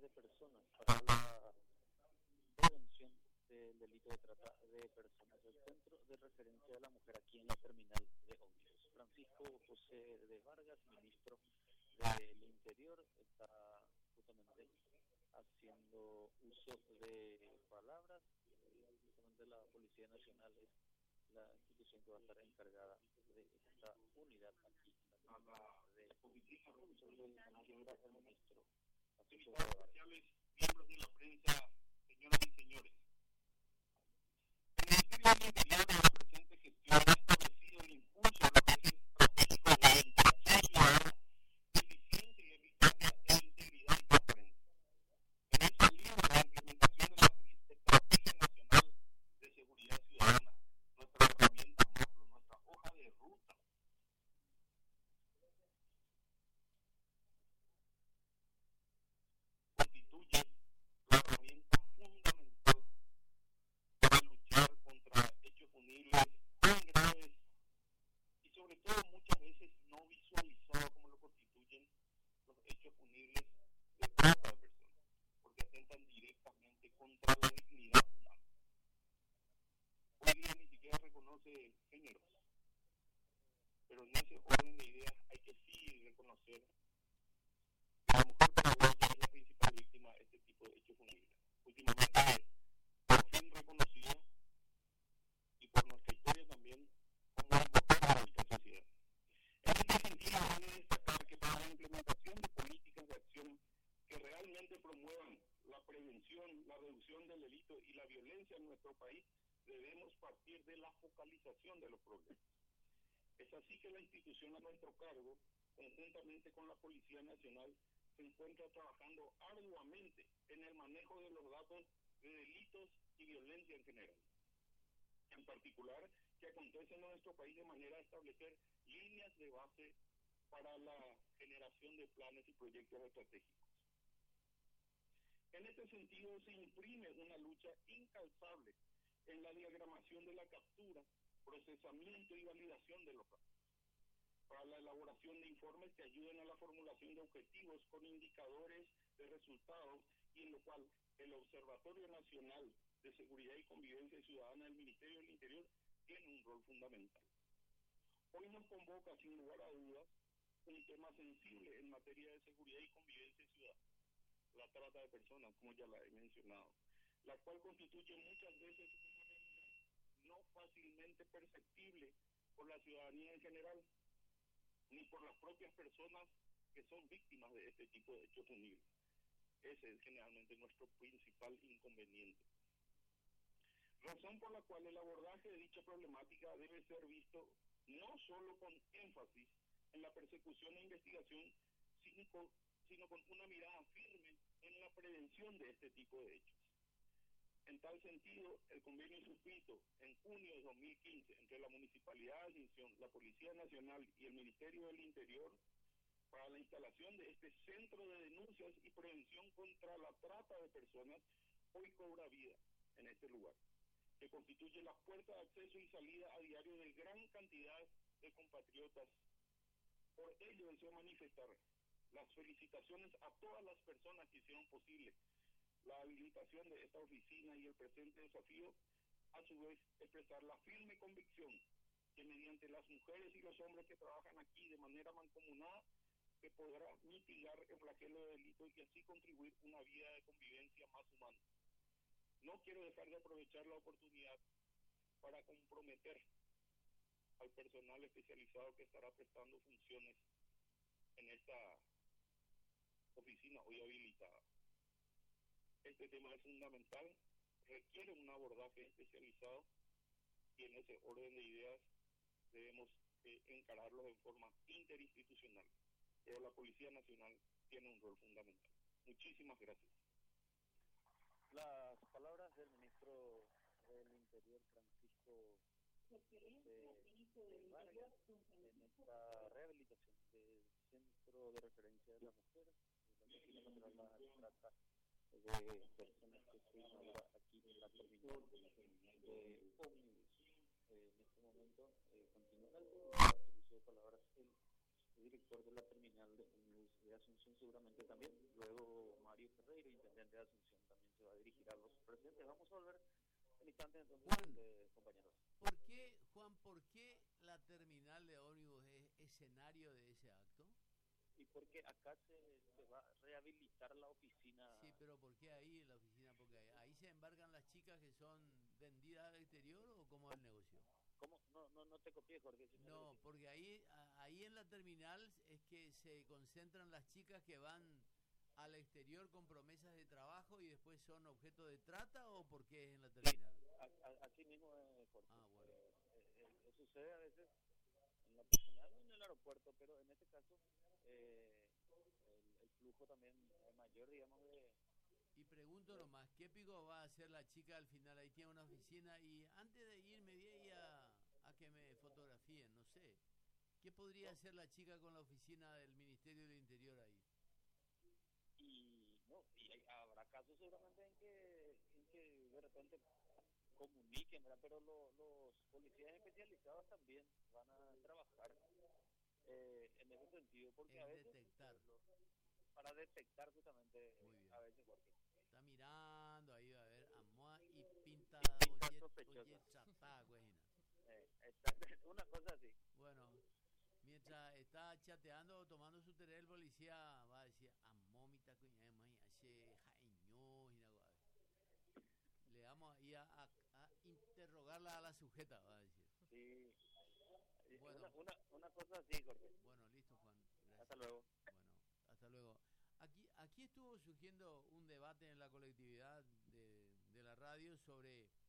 personas para la prevención del delito de trata de personas, el Centro de Referencia de la Mujer aquí en la terminal de ómnibus. Francisco José de Vargas, ministro del Interior, está justamente haciendo uso de palabras. Justamente la Policía Nacional es la institución que va a estar encargada de esta unidad aquí en la terminal de ómnibus. El ministro invitados especiales, miembros de la prensa, señoras y señores. El Ministerio del Interior de la presente gestión ha establecido el impulso a los ejes estratégicos de educación ciudadana, eficiencia y eficacia e integridad y transparencia. En esa línea, la implementación de la Estrategia Nacional de Seguridad Ciudadana, nuestra herramienta macro, nuestra hoja de ruta, constituye la herramienta fundamental para luchar contra hechos punibles tan graves y sobre todo muchas veces no visualizados como lo constituyen los hechos punibles de trata de personas, porque atentan directamente contra la dignidad humana. Hoy día ni siquiera reconoce géneros, pero en ese orden de ideas hay que sí reconocer que la mujer paraguaya es la principal víctima de este tipo de hechos punibles. Últimamente, por fin reconocido, y por nuestra historia también, como el motor de nuestra sociedad. En este sentido, vale destacar que para la implementación de políticas de acción que realmente promuevan la prevención, la reducción del delito y la violencia en nuestro país, debemos partir de la focalización de los problemas. Es así que la institución a nuestro cargo, conjuntamente con la Policía Nacional, se encuentra trabajando arduamente en el manejo de los datos de delitos y violencia en general. En particular, que acontece en nuestro país de manera a establecer líneas de base para la generación de planes y proyectos estratégicos. En este sentido, se imprime una lucha incalzable en la diagramación de la captura, procesamiento y validación de los datos, para la elaboración de informes que ayuden a la formulación de objetivos con indicadores de resultados y en lo cual el Observatorio Nacional de Seguridad y Convivencia Ciudadana del Ministerio del Interior tiene un rol fundamental. Hoy nos convoca, sin lugar a dudas, un tema sensible en materia de seguridad y convivencia ciudadana, la trata de personas, como ya la he mencionado, la cual constituye muchas veces una realidad no fácilmente perceptible por la ciudadanía en general, ni por las propias personas que son víctimas de este tipo de hechos punibles. Ese es generalmente nuestro principal inconveniente. Razón por la cual el abordaje de dicha problemática debe ser visto no solo con énfasis en la persecución e investigación, sino con una mirada firme en la prevención de este tipo de hechos. En tal sentido, el convenio suscrito en junio de 2015 entre la Municipalidad de Asunción, la Policía Nacional y el Ministerio del Interior para la instalación de este Centro de Denuncias y Prevención contra la Trata de Personas hoy cobra vida en este lugar, que constituye la puerta de acceso y salida a diario de gran cantidad de compatriotas. Por ello deseo manifestar las felicitaciones a todas las personas que hicieron posible la habilitación de esta oficina y el presente desafío, a su vez expresar la firme convicción que mediante las mujeres y los hombres que trabajan aquí de manera mancomunada se podrá mitigar el flagelo de delitos y así contribuir a una vida de convivencia más humana. No quiero dejar de aprovechar la oportunidad para comprometer al personal especializado que estará prestando funciones en esta oficina hoy habilitada. Este tema es fundamental, requiere un abordaje especializado y en ese orden de ideas debemos encararlo de forma interinstitucional. Pero la Policía Nacional tiene un rol fundamental. Muchísimas gracias. Las palabras del ministro del Interior, Francisco de Vargas, en esta rehabilitación del Centro de Referencia de la Mujer, de la Oficina contra la Trata de Personas que se inaugura aquí en la terminal de ómnibus. En este momento continúa el uso de palabras el director de la terminal de ómnibus de Asunción, seguramente también, luego Mario Ferreira, presentes. Vamos a volver en instantes entonces, compañeros. ¿Por qué la terminal de ómnibus es escenario de ese acto? Y porque acá se va a rehabilitar la oficina. Sí, pero ¿por qué ahí en la oficina? Porque ahí se embarcan las chicas que son vendidas al exterior, ¿o cómo es el negocio? ¿Cómo? No te copié, Jorge. No, porque ahí en la terminal es que se concentran las chicas que van al exterior con promesas de trabajo y después son objeto de trata, ¿o por qué es en la terminal? Así mismo es, Jorge. Ah, bueno. Sucede a veces en la terminal o en el aeropuerto, pero en este caso el flujo también es mayor, digamos, de... Y pregunto nomás, ¿qué pico va a hacer la chica al final? Ahí tiene una oficina y antes de ir me voy a ir a que me fotografíen, no sé. ¿Qué podría hacer la chica con la oficina del Ministerio del Interior ahí? Y habrá casos seguramente en que de repente comuniquen, ¿verdad? Pero los policías especializados también van a trabajar en ese sentido, porque a veces detectar. para detectar justamente a veces porque está mirando, ahí va a ver Amoa y pinta oye chatá, güeyina. Una cosa así. Bueno, mientras está chateando o tomando su té, el policía va a decir Amomita cuña hace jaeño y algo. Le vamos a ir a interrogarla a la sujeta, va a decir. Sí. Bueno, una cosa así, Jorge. Bueno, listo, Juan. Gracias. Hasta luego. Bueno, hasta luego. Aquí estuvo surgiendo un debate en la colectividad de la radio sobre